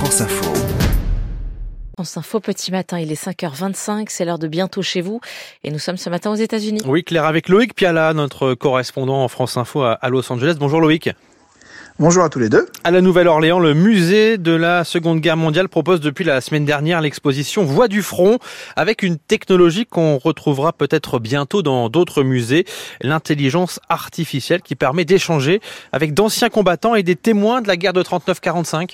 France Info. France Info, petit matin, il est 5h25, c'est l'heure de Bientôt chez vous et nous sommes ce matin aux États-Unis. Oui, Claire, avec Loïc Piala, notre correspondant en France Info à Los Angeles. Bonjour Loïc. Bonjour à tous les deux. À la Nouvelle-Orléans, le musée de la Seconde Guerre mondiale propose depuis la semaine dernière l'exposition Voix du front avec une technologie qu'on retrouvera peut-être bientôt dans d'autres musées, l'intelligence artificielle qui permet d'échanger avec d'anciens combattants et des témoins de la guerre de 39-45.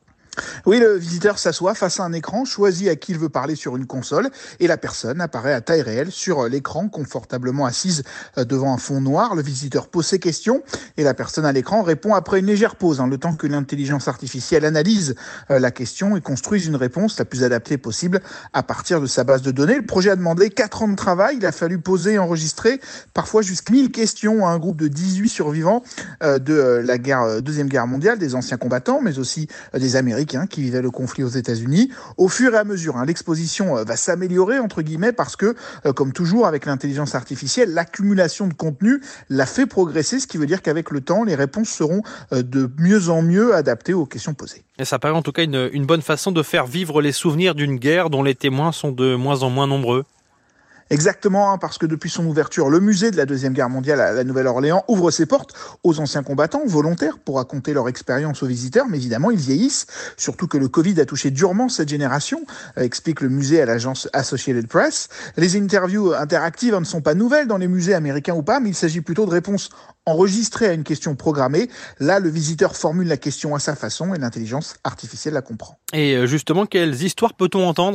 Oui, le visiteur s'assoit face à un écran, choisit à qui il veut parler sur une console et la personne apparaît à taille réelle sur l'écran, confortablement assise devant un fond noir. Le visiteur pose ses questions et la personne à l'écran répond après une légère pause, le temps que l'intelligence artificielle analyse la question et construise une réponse la plus adaptée possible à partir de sa base de données. Le projet a demandé 4 ans de travail. Il a fallu poser et enregistrer parfois jusqu'à 1000 questions à un groupe de 18 survivants de la Deuxième Guerre mondiale, des anciens combattants, mais aussi des Américains qui vivaient le conflit aux États-Unis. Au fur et à mesure, l'exposition va s'améliorer, entre guillemets, parce que, comme toujours avec l'intelligence artificielle, l'accumulation de contenu la fait progresser, ce qui veut dire qu'avec le temps, les réponses seront de mieux en mieux adaptées aux questions posées. Et ça paraît en tout cas une bonne façon de faire vivre les souvenirs d'une guerre dont les témoins sont de moins en moins nombreux. Exactement, parce que depuis son ouverture, le musée de la Deuxième Guerre mondiale à la Nouvelle-Orléans ouvre ses portes aux anciens combattants volontaires pour raconter leur expérience aux visiteurs, mais évidemment, ils vieillissent, surtout que le Covid a touché durement cette génération, explique le musée à l'agence Associated Press. Les interviews interactives ne sont pas nouvelles dans les musées américains ou pas, mais il s'agit plutôt de réponses enregistrées à une question programmée. Là, le visiteur formule la question à sa façon et l'intelligence artificielle la comprend. Et justement, quelles histoires peut-on entendre ?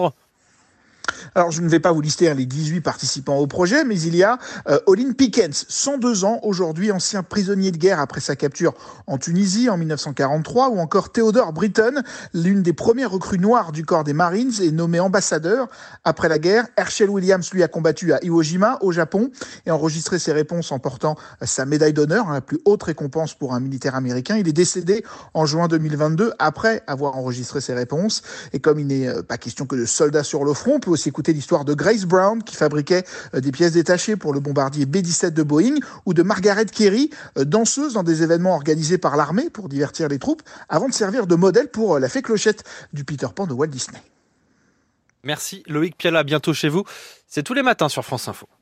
Alors, je ne vais pas vous lister les 18 participants au projet, mais il y a Olin Pickens, 102 ans, aujourd'hui ancien prisonnier de guerre après sa capture en Tunisie en 1943, ou encore Theodore Britton, l'une des premières recrues noires du corps des Marines et nommée ambassadeur après la guerre. Herschel Williams, lui, a combattu à Iwo Jima, au Japon, et enregistré ses réponses en portant sa médaille d'honneur, la plus haute récompense pour un militaire américain. Il est décédé en juin 2022 après avoir enregistré ses réponses. Et comme il n'est pas question que de soldats sur le front, on peut aussi écouter l'histoire de Grace Brown qui fabriquait des pièces détachées pour le bombardier B-17 de Boeing, ou de Margaret Kerry, danseuse dans des événements organisés par l'armée pour divertir les troupes, avant de servir de modèle pour la fée Clochette du Peter Pan de Walt Disney. Merci Loïc Piala, bientôt chez vous. C'est tous les matins sur France Info.